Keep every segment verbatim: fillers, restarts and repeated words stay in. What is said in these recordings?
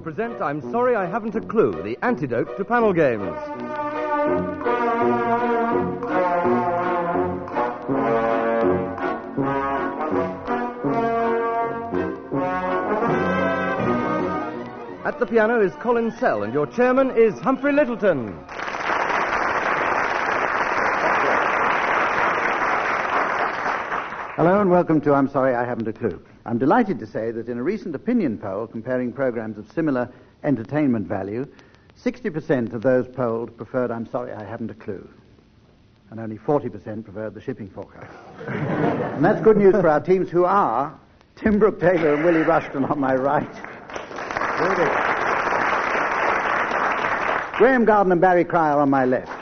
present I'm Sorry I Haven't a Clue, the antidote to panel games. At the piano is Colin Sell, and your chairman is Humphrey Littleton. Hello and welcome to I'm Sorry I Haven't a Clue. I'm delighted to say that in a recent opinion poll comparing programs of similar entertainment value, sixty percent of those polled preferred I'm Sorry I Haven't a Clue. And only forty percent preferred the shipping forecast. And that's good news for our teams who are Tim Brooke Taylor and Willie Rushton on my right. Graham Garden and Barry Cryer on my left.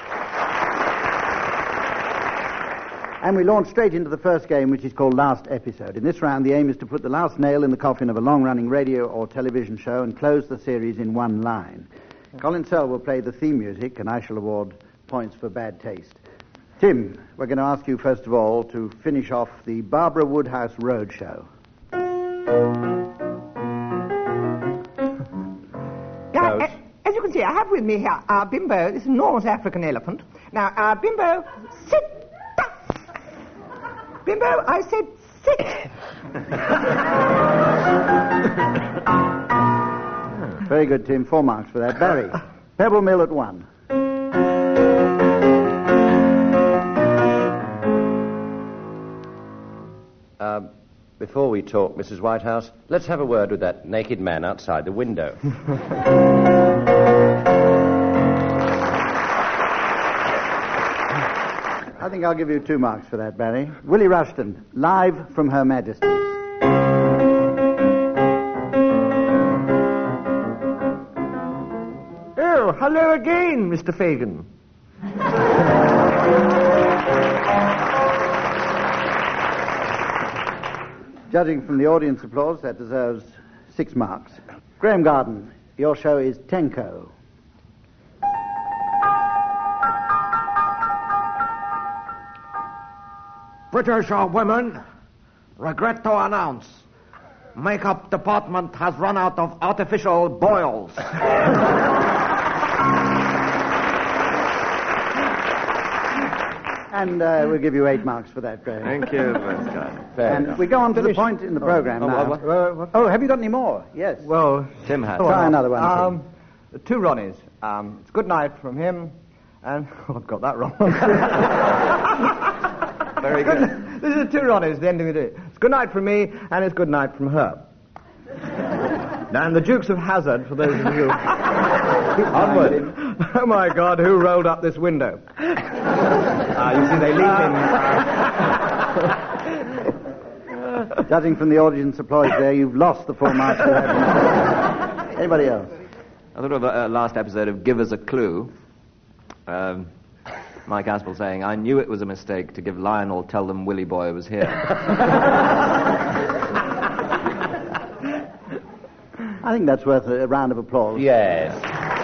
And we launch straight into the first game, which is called Last Episode. In this round, the aim is to put the last nail in the coffin of a long-running radio or television show and close the series in one line. Colin Sell will play the theme music, and I shall award points for bad taste. Tim, we're going to ask you, first of all, to finish off the Barbara Woodhouse Roadshow. Now, uh, as you can see, I have with me here uh, Bimbo, this enormous African elephant. Now, uh, Bimbo, sit. Bimbo, I said sit. Very good, Tim. Four marks for that. Barry, Pebble Mill at one. Uh, before we talk, Missus Whitehouse, let's have a word with that naked man outside the window. I think I'll give you two marks for that, Barry. Willie Rushton, live from Her Majesty's. Oh, hello again, Mister Fagan. Judging from the audience applause, that deserves six marks. Graham Garden, your show is Tenko. British women, regret to announce, makeup department has run out of artificial boils. And uh, we'll give you eight marks for that, Graham. Thank you. And enough. We go on to the point in the program oh, now. what, what, what? Oh, have you got any more? Yes. Well, Tim has. Try another one. Um, two Ronnies. Um, it's good night from him, and oh, I've got that wrong. Very good. This is two Ronnies, the ending of it. It's good night from me, and it's good night from her. And the Dukes of Hazzard, for those of you. Onward. Oh, my God, who rolled up this window? Uh, you see, they leap in. Judging from the audience applause there, you've lost the four marks. Anybody else? I thought of a uh, last episode of Give Us a Clue. Um, Mike Aspel saying, I knew it was a mistake to give Lionel Tell Them Willie Boy was here. I think that's worth a, a round of applause. Yes.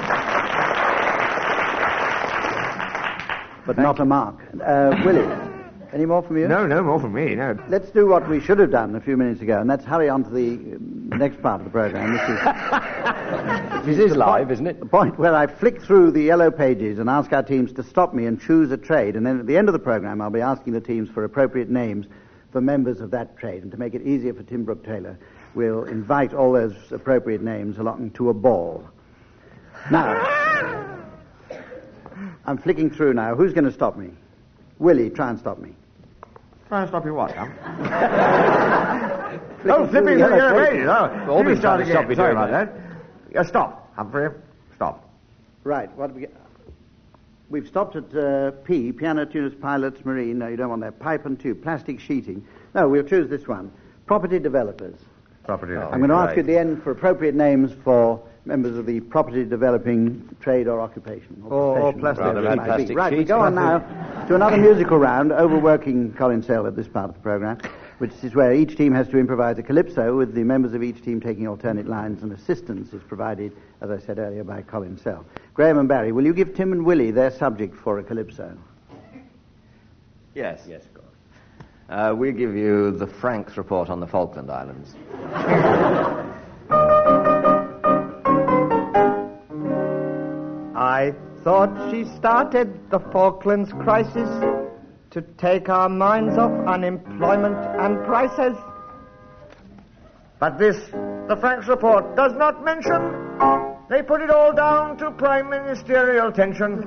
But not a mark. Uh, Willie, any more from you? No, no more from me, no. Let's do what we should have done a few minutes ago, and that's hurry on to the um, next part of the program. This is, This is live, isn't it? the point where I flick through the yellow pages and ask our teams to stop me and choose a trade, and then at the end of the program I'll be asking the teams for appropriate names for members of that trade. And to make it easier for Tim Brooke Taylor, we'll invite all those appropriate names along to a ball. Now, I'm flicking through now. Who's going to stop me? Willie, try and stop me. Try and stop you what, huh? Flicking Oh, through flipping the through yellow your pages. pages. Oh, All been start trying to stop again. you Sorry doing about that. Yeah, stop, Humphrey. Stop. Right, what have we got? We've stopped at uh, P, piano tuners, pilots, marine. No, you don't want that. Pipe and tube, plastic sheeting. No, we'll choose this one. Property developers. Property. I'm going to ask you at the end for appropriate names for members of the property developing trade or occupation. Or, Or- or profession, plastic whatever it sheet. might be. Plastic Right, we sheet. go on now to another musical round, overworking Colin Sell at this part of the program, which is where each team has to improvise a calypso with the members of each team taking alternate lines, and assistance is provided, as I said earlier, by Colin Sell. Graham and Barry, will you give Tim and Willie their subject for a calypso? Yes. Yes, of course. Uh, we'll give you the Franks report on the Falkland Islands. I thought she started the Falklands crisis to take our minds off unemployment and prices. But this, the Franks report, does not mention. They put it all down to prime ministerial tension.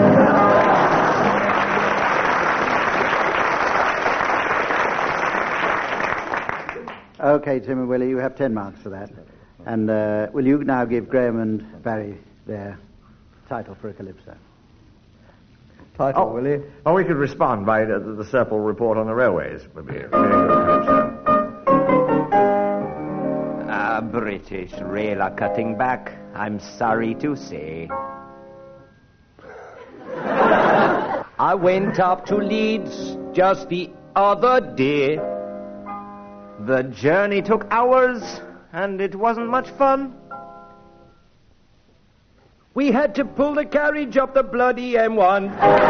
Okay, Tim and Willie, you have ten marks for that. And uh, will you now give Graham and Barry their title for a calypso? Title, Oh. will you? Oh, we could respond by the, the Serpil report on the railways. Would be very good. Ah, British rail are cutting back, I'm sorry to say. I went up to Leeds just the other day. The journey took hours, and it wasn't much fun. We had to pull the carriage up the bloody M one.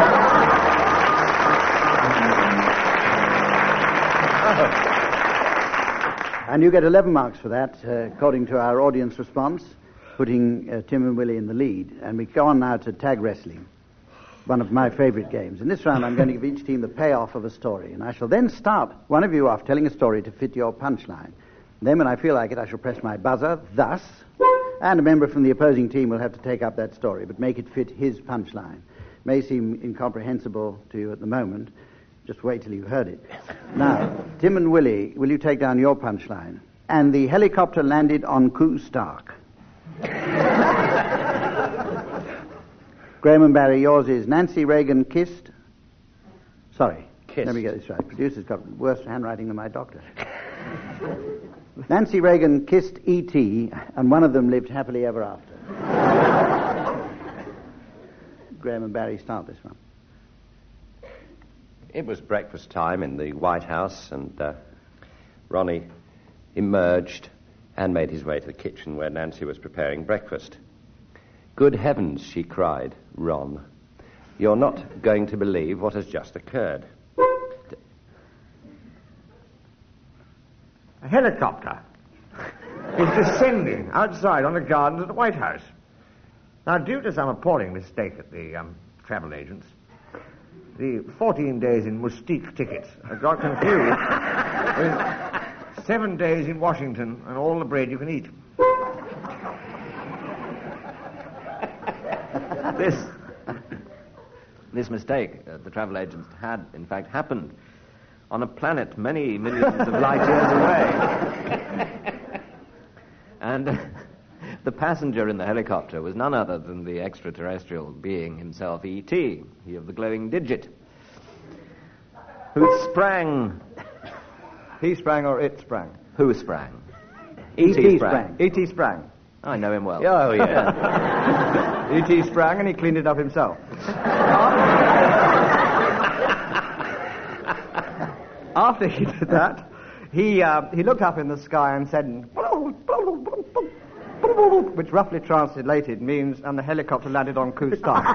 And you get eleven marks for that, uh, according to our audience response, putting uh, Tim and Willie in the lead. And we go on now to tag wrestling, one of my favorite games. In this round, I'm going to give each team the payoff of a story. And I shall then start one of you off telling a story to fit your punchline. Then, when I feel like it, I shall press my buzzer, thus, and a member from the opposing team will have to take up that story, but make it fit his punchline. May seem incomprehensible to you at the moment. Just wait till you've heard it. Now, Tim and Willie, will you take down your punchline? And the helicopter landed on Koo Stark. Graham and Barry, yours is Nancy Reagan kissed... Sorry. Kissed. Let me get this right. Producer's got worse handwriting than my doctor. Nancy Reagan kissed E T, and one of them lived happily ever after. Graham and Barry, start this one. It was breakfast time in the White House, and uh, Ronnie emerged and made his way to the kitchen where Nancy was preparing breakfast. "Good heavens," she cried, "Ron, you're not going to believe what has just occurred." A helicopter is descending outside on the gardens at the White House. Now, due to some appalling mistake at the um, travel agents, the fourteen days in Mustique tickets got confused with seven days in Washington and all the bread you can eat. This, this mistake uh, the travel agents had, in fact, happened on a planet many millions of light years away. And uh, the passenger in the helicopter was none other than the extraterrestrial being himself, E T, he of the glowing digit, who sprang... He sprang or it sprang? Who sprang? E T sprang. E T sprang. I know him well. Oh, yeah. E T sprang and he cleaned it up himself. After he did that, he uh, he looked up in the sky and said, which roughly translated means, and the helicopter landed on Koo Stark.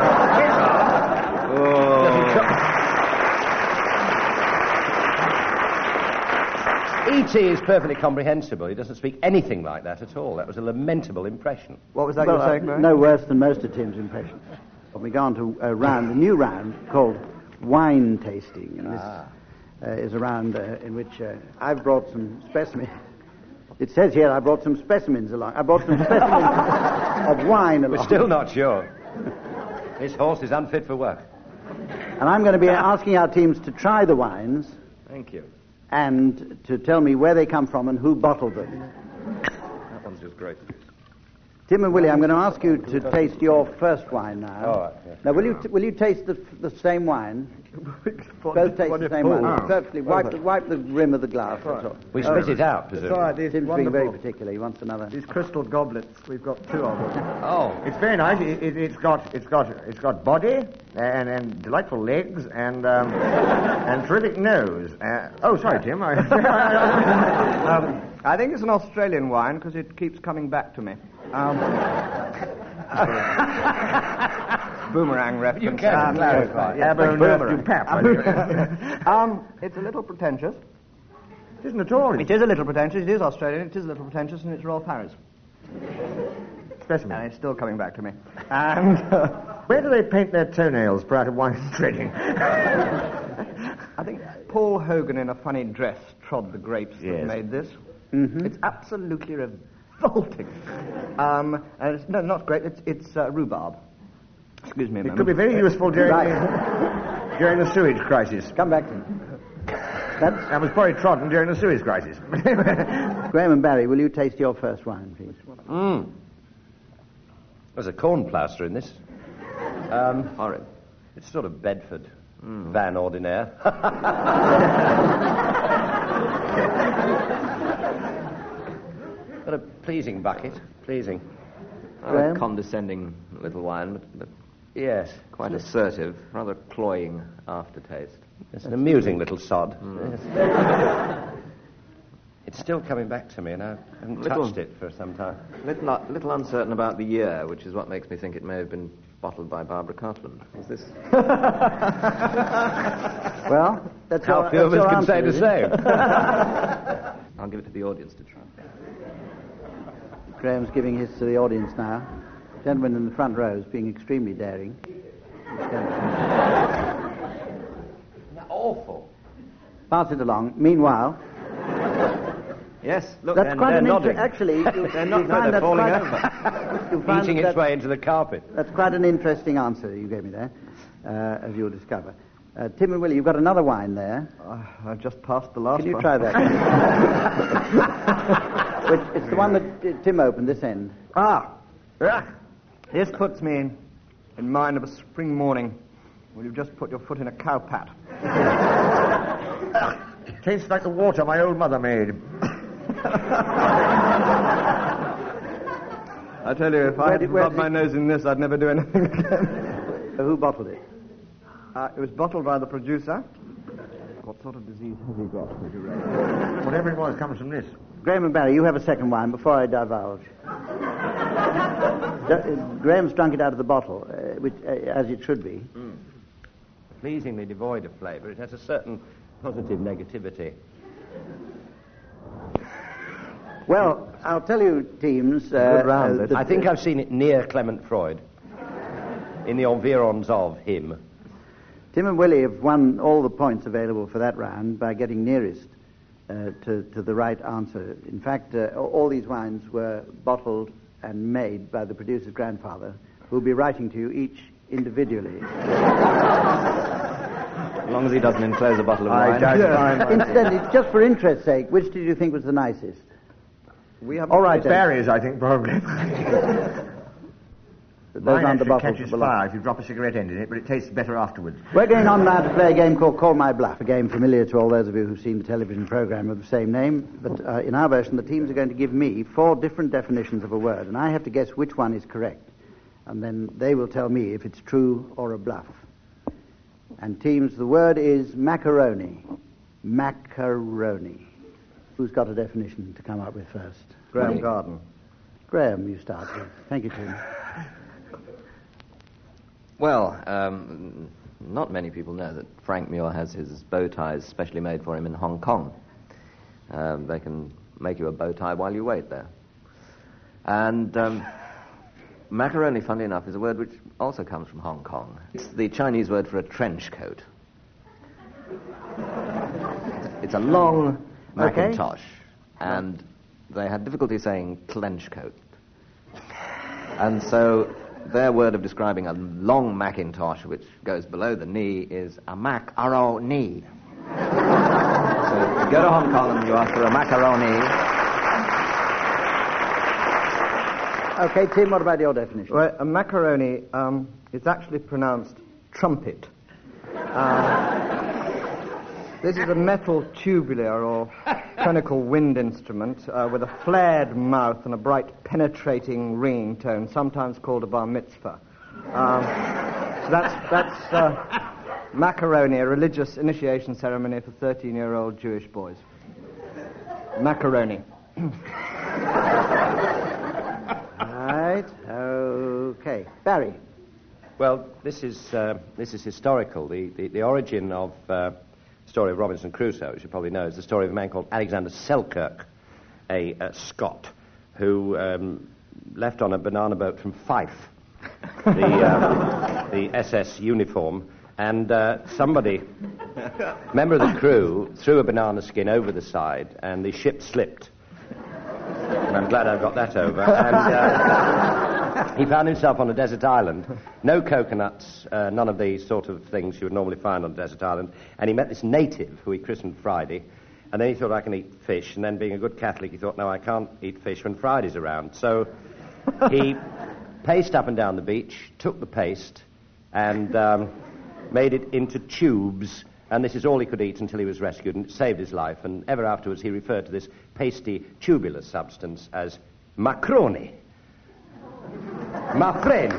E T is perfectly comprehensible. He doesn't speak anything like that at all. That was a lamentable impression. What was that Well, you were saying, uh, Barry? no worse than most of Tim's impressions. We go on to a round, a new round called wine tasting. And this uh, is a round uh, in which uh, I've brought some specimens. It says here I brought some specimens along. I brought some specimens of wine along. We're still not sure. This horse is unfit for work. And I'm going to be asking our teams to try the wines Thank you. and to tell me where they come from and who bottled them. That one's just great. Tim and Willie, I'm going to ask you to taste your first wine now. All right, yeah. Now, will you t- will you taste the the same wine? Both taste the same wine. Perfectly. Wipe the, wipe the rim of the glass. That's all. We spit it out, presumably. All right, these Tim's being very wonderful. particular. He wants another. These crystal goblets, we've got two of them. Oh. It's very nice. It, it, it's got it's got it's got body and, and delightful legs and um, and terrific nose. Uh, oh, sorry, Tim. I, Um, I think it's an Australian wine because it keeps coming back to me. Um, boomerang reference. You can Um, clarify. yes, Abbo boomerang. nerf du pap. um, it's a little pretentious. It isn't at all. It is a little pretentious. It is Australian. It is a little pretentious, and it's Royal Paris. specimen. And it's still coming back to me. And uh, Where do they paint their toenails prior to wine treading? I think Paul Hogan in a funny dress trod the grapes Yes. that made this. Mm-hmm. It's absolutely revolting. Um, and it's, no, not great. It's, it's uh, rhubarb. Excuse me a It moment. could be very useful during, Right. the, during the sewage crisis. Come back to me. That's That was probably trodden during the sewage crisis. Graham and Barry, will you taste your first wine, please? Mm. There's a corn plaster in this. Um, Horrid. it's sort of Bedford. Van Ordinaire. But a pleasing bucket. Pleasing. Rather Graham? condescending little wine, but, but Yes. quite assertive, rather cloying aftertaste. It's an amusing little sod. Yes. It's still coming back to me, and I haven't Little- touched it for some time. Little, uh, little uncertain about the year, which is what makes me think it may have been bottled by Barbara Cartland. Is this? Well, that's How your, few of that's us your can answer, say the is it? same. I'll give it to the audience to try. Graham's giving his to the audience now. Gentleman in the front row is being extremely daring. Awful. Pass it along. Meanwhile, Yes, look, that's and quite they're an nodding. inter- actually, you, They're you not, no, find they're that's falling quite over. you find Eating that its way into the carpet. That's quite an interesting answer you gave me there, uh, as you'll discover. Uh, Tim and Willie, you've got another wine there. Uh, I just passed the last Can you one. try that? Which, it's the one that uh, Tim opened, this end. Ah, ah. This puts me in, in mind of a spring morning when you've just put your foot in a cow pat. Tastes like the water my old mother made. I tell you, if I Where had did- to where rub did my it- nose in this, I'd never do anything again. Uh, who bottled it? Uh, it was bottled by the producer. What sort of disease has he got? Would you rate? Whatever it was comes from this. Graham and Barry, you have a second wine before I divulge. D- uh, Graham's drunk it out of the bottle, uh, which, uh, as it should be. Pleasingly devoid of flavour. It has a certain positive negativity. Well, I'll tell you, teams. Uh, Good round, uh, this. that- I think I've seen it near Clement Freud. In the environs of him. Tim and Willie have won all the points available for that round by getting nearest uh, to, to the right answer. In fact, uh, all these wines were bottled and made by the producer's grandfather, who will be writing to you each individually. As long as he doesn't enclose a bottle of I wine. don't mind. Incidentally, just for interest's sake, which did you think was the nicest? We have All right, It's then. berries, I think, probably. Those Mine aren't the actually bottles. catches that belong- fire if you drop a cigarette end in it, but it tastes better afterwards. We're going on now to play a game called Call My Bluff, a game familiar to all those of you who've seen the television program of the same name. But uh, in our version, the teams are going to give me four different definitions of a word, and I have to guess which one is correct. And then they will tell me if it's true or a bluff. And teams, the word is macaroni. Macaroni. Who's got a definition to come up with first? Graham Garden. Graham, you start with. Thank you, Tim. Well, um, not many people know that Frank Muir has his bow ties specially made for him in Hong Kong. Um, they can make you a bow tie while you wait there. And um, macaroni, funnily enough, is a word which also comes from Hong Kong. It's the Chinese word for a trench coat. It's a long Okay. Macintosh, and they had difficulty saying clench coat. And so their word of describing a long Macintosh which goes below the knee is a macaroni. So you go to Hong Kong and you ask for a macaroni. Okay, Tim, what about your definition? Well, a macaroni um, is actually pronounced trumpet. Uh, this is a metal tubular or conical wind instrument uh, with a flared mouth and a bright penetrating ringing tone, sometimes called a bar mitzvah. Um, so that's, that's uh, macaroni, a religious initiation ceremony for thirteen-year-old Jewish boys. Macaroni. Right, okay. Barry. Well, this is uh, this is historical. The the, the origin of uh, the story of Robinson Crusoe, which you probably know, is the story of a man called Alexander Selkirk, a, a Scot, who um, left on a banana boat from Fife, the, uh, the S S uniform, and uh, somebody, member of the crew, threw a banana skin over the side, and the ship slipped. And I'm glad I've got that over. And uh, he found himself on a desert island. No coconuts, uh, none of the sort of things you would normally find on a desert island. And he met this native who he christened Friday. And then he thought, I can eat fish. And then being a good Catholic, he thought, no, I can't eat fish when Friday's around. So he paced up and down the beach, took the paste, and um, made it into tubes. And this is all he could eat until he was rescued, and it saved his life. And ever afterwards, he referred to this pasty, tubular substance as macroni. My friend.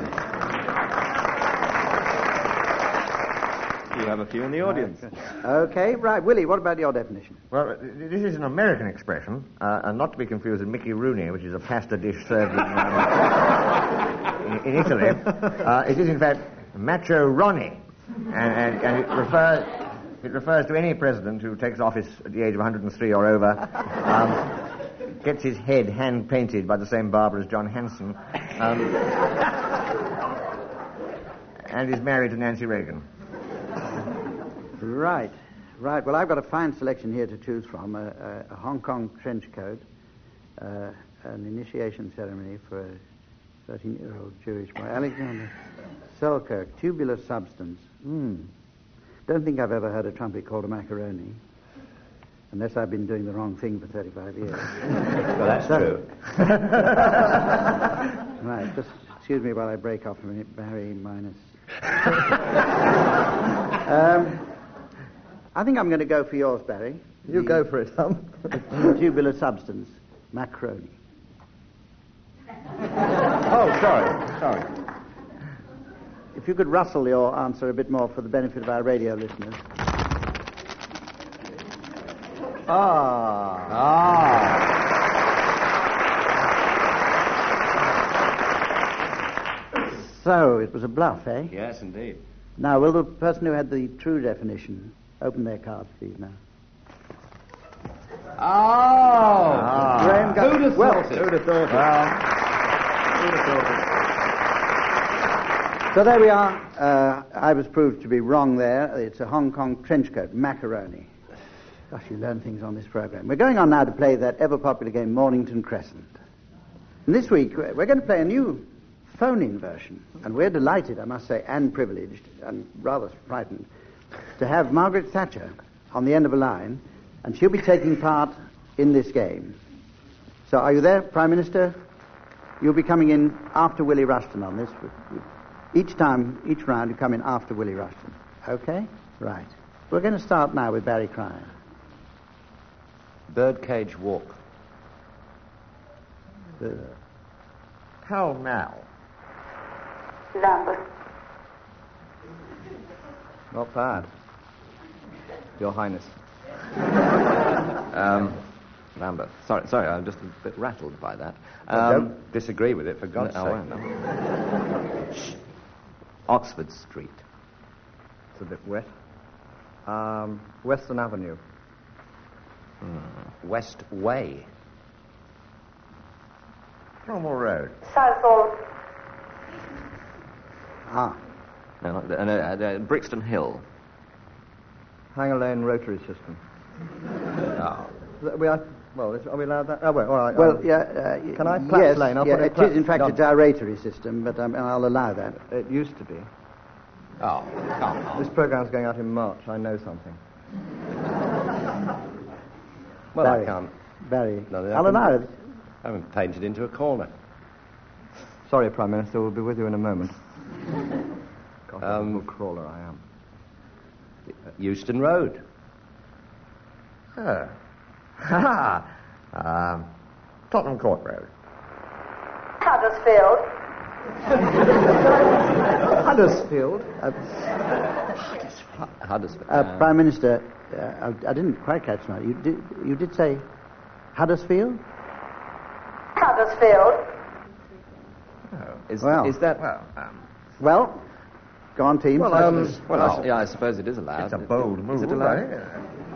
You have a few in the audience. Okay, right. Willie, what about your definition? Well, this is an American expression, uh, and not to be confused with Mickey Rooney, which is a pasta dish served in, um, in, in Italy. Uh, it is, in fact, Macho Ronnie, and, and, and it refers... It refers to any president who takes office at the age of one hundred three or over, um, gets his head hand-painted by the same barber as John Hanson, um, and is married to Nancy Reagan. Right, right. Well, I've got a fine selection here to choose from. A, a, a Hong Kong trench coat, uh, an initiation ceremony for a thirteen-year-old Jewish boy. Alexander Selkirk, tubular substance. Hmm. Don't think I've ever heard a trumpet called a macaroni, unless I've been doing the wrong thing for thirty-five years. Well, that's So- true. Right, just excuse me while I break off a minute. Barry minus. um, I think I'm going to go for yours, Barry. You go for it, Hum. Tubular substance, macaroni. Oh, sorry, sorry. If you could rustle your answer a bit more for the benefit of our radio listeners. Ah. Ah. So, it was a bluff, eh? Yes, indeed. Now, will the person who had the true definition open their cards, please, now? Oh! Ah. Graham got- Who'd have well, thought it? Who'd have thought it? Who'd have thought it? So there we are. Uh, I was proved to be wrong there. It's a Hong Kong trench coat, macaroni. Gosh, you learn things on this program. We're going on now to play that ever-popular game, Mornington Crescent. And this week, we're going to play a new phone-in version. And we're delighted, I must say, and privileged, and rather frightened, to have Margaret Thatcher on the end of a line, and she'll be taking part in this game. So are you there, Prime Minister? You'll be coming in after Willie Rushton on this. Each time, each round, you come in after Willie Rushton. Okay? Right. We're going to start now with Barry Cryer. Birdcage Walk. Uh, How now? Lambert. Not bad. Your Highness. Um, Lambert. Sorry, sorry, I'm just a bit rattled by that. Well, Um, don't disagree with it, for God's no, I sake. won't, no. Oxford Street. It's a bit wet. Um, Western Avenue. West Way. Cromwell Road. Southall. ah. No, not, uh, no, uh, uh, Brixton Hill. Hanger Lane Rotary System. Oh. We are, well, is, are we allowed that? Oh, well, all right. Well, um, yeah. Uh, Can I? Platts yes, Lane, I'll yeah, put it it Platts- is, in fact, no. a gyratory system, but um, I'll allow that. It used to be. Oh, come on. This programme's going out in March. I know something. Well, Barry. I can't. Barry. No, I'll allow it. I haven't painted into a corner. Sorry, Prime Minister. We'll be with you in a moment. God, Um, a little crawler I am. Euston Road. Oh. Ha ha. Um, Tottenham Court Road. Huddersfield. Huddersfield. Uh, Huddersfield. uh, Prime Minister, uh, I, I didn't quite catch that. You did, you did say Huddersfield? Huddersfield. Is, well. is that... Well, um, Well, go on, team. well, Um, um, Well, I s- yeah, I suppose it is allowed. it's a bold Is move. it allowed? right?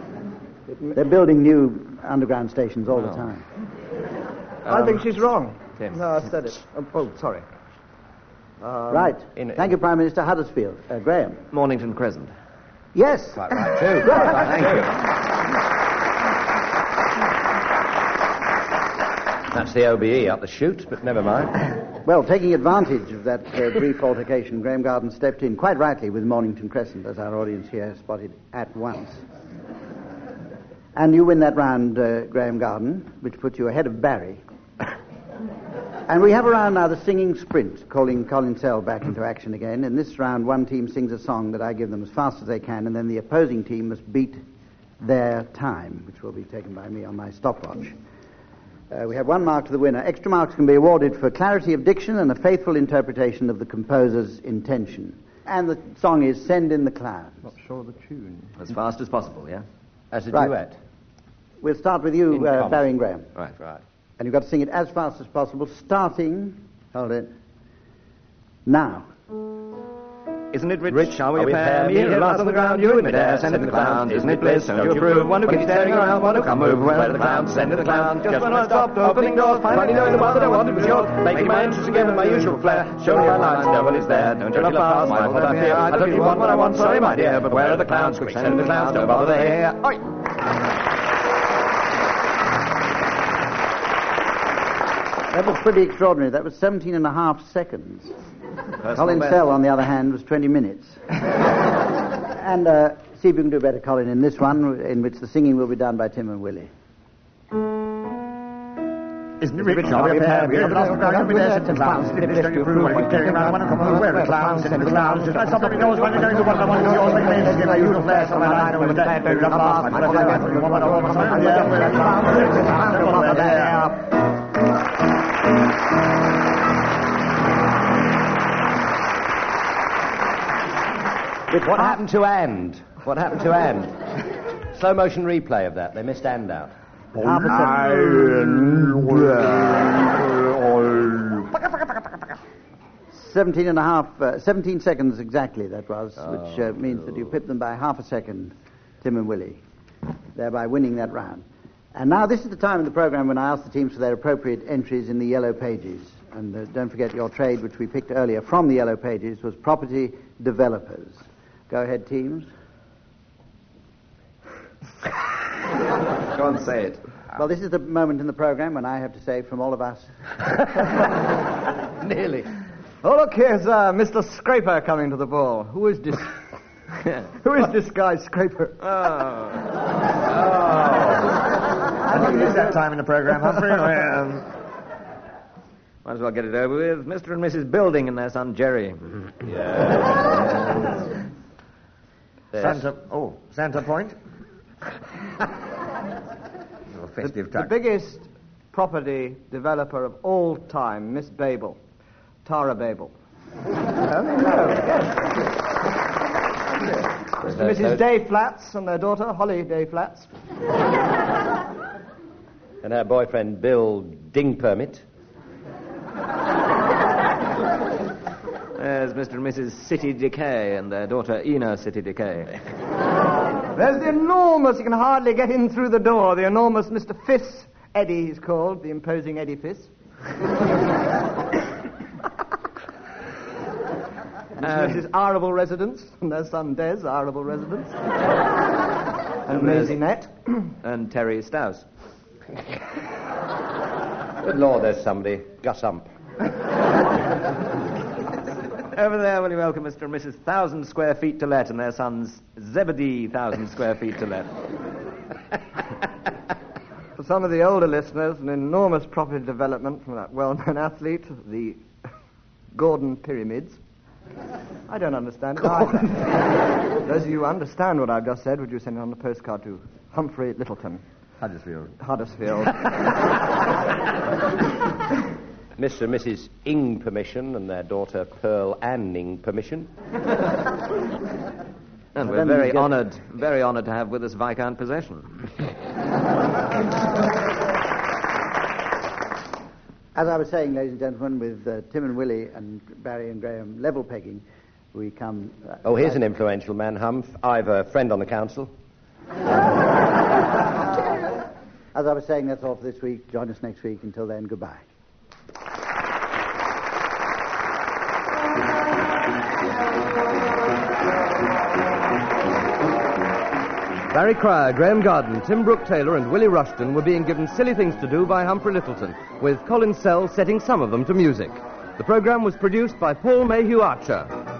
They're building new underground stations all the Oh. time. I think she's wrong. Tim. No, I said it. Oh, oh sorry. Um, right. in- Thank you, Prime Minister Huddersfield. Uh, Graham. Mornington Crescent. Yes. Quite right, too. Quite right, thank you. That's the O B E up the chute, but never mind. Well, taking advantage of that uh, brief altercation, Graham Garden stepped in quite rightly with Mornington Crescent, as our audience here spotted at once. And you win that round, uh, Graham Garden, which puts you ahead of Barry. And we have around now the singing sprint, calling Colin Sell back into action again. In this round, one team sings a song that I give them as fast as they can, and then the opposing team must beat their time, which will be taken by me on my stopwatch. Uh, we have one mark to the winner. Extra marks can be awarded for clarity of diction and a faithful interpretation of the composer's intention. And the song is Send in the Clouds. Not sure of the tune. As fast as possible, yeah? As a Right. duet. We'll start with you, In uh, common. Barry and Graham. Right, right. And you've got to sing it as fast as possible, starting, hold it, now. Isn't it rich? Rich, Shall we are we pair pair? me? Me, Here, lost on the ground, you in midair, send in the clowns. Isn't it bliss? Don't you approve? One who keeps staring around, one who come move. Where are the clowns? Send in the clowns. Just when I stopped opening doors, finally knowing the one that I wanted was yours. Making my entrance again with my usual flair. Showing my lines, no one is there. Don't you love past, my what I fear. I don't really want what I want, sorry my dear. But where are the clowns? Quick, send in the clowns, don't bother, they're here. Oi! That was pretty extraordinary. That was seventeen and a half seconds. Personal Colin best. Sell, on the other hand, was twenty minutes. And uh, see if you can do better, Colin, in this one, in which the singing will be done by Tim and Willie. Isn't it rich? Shall we pair? We have lost the ground, we there, send the clowns. Isn't it bliss? Don't you approve? What are you carrying around? One who come move. Where are the clowns? Send in the clowns. Just I stop opening doors, finally knowing the one that I want was yours. Making my entrance again with my usual flair. So my line over the dead. Don't you love past, my what I fear. You want what I want, sorry my dear. Where are the clowns? Where are the clowns? Don't bother, they're here. What happened to and? What happened to and? Slow motion replay of that. They missed and out. Half a second. Seventeen and a half, uh, seventeen seconds exactly that was, which uh, means that you pipped them by half a second, Tim and Willie, thereby winning that round. And now this is the time in the program when I ask the teams for their appropriate entries in the yellow pages. And uh, don't forget your trade, which we picked earlier from the yellow pages, was property developers. Go ahead, teams. Go on, say it. Well, this is the moment in the program when I have to say from all of us. Nearly. Oh, look, here's uh, Mister Scraper coming to the ball. Who is this? Who is this guy, Scraper? I think it is that time in the program, Humphrey. Um, Might as well get it over with. Mister and Missus Building and their son Jerry. Santa, oh, Santa Point. Little festive The touch. biggest property developer of all time, Miss Babel, Tara Babel. Mister and Missus Day Flats and their daughter, Holly Day Flats. And her boyfriend, Bill Ding Permit. There's Mister and Missus City Decay and their daughter Ina City Decay. There's the enormous, you can hardly get in through the door, the enormous Mister Fiss, Eddie he's called, the imposing Eddie Fiss. And Missus Arable Residence, and their son Des, Arable Residence. And Maisie Net. And Terry Stouse. Good Lord, there's somebody. Gus Ump. Over there, will you welcome Mister and Missus Thousand Square Feet to Let and their sons Zebedee Thousand Square Feet to Let. For some of the older listeners, an enormous property development from that well-known athlete, the Gordon Pyramids. I don't understand it either. Those of you who understand what I've just said, would you send it on the postcard to Humphrey Littleton, Huddersfield. Huddersfield. Mister and Missus Ing Permission and their daughter Pearl Ann Ing Permission. And we're then very we get- honoured, very honoured to have with us Viscount Possession. As I was saying, ladies and gentlemen, with uh, Tim and Willie and Barry and Graham level pegging, we come... Uh, Oh, here's an influential man, Humph. I've a friend on the council. As I was saying, that's all for this week. Join us next week. Until then, goodbye. Barry Cryer, Graham Garden, Tim Brooke Taylor, and Willie Rushton were being given silly things to do by Humphrey Littleton, with Colin Sell setting some of them to music. The program was produced by Paul Mayhew Archer.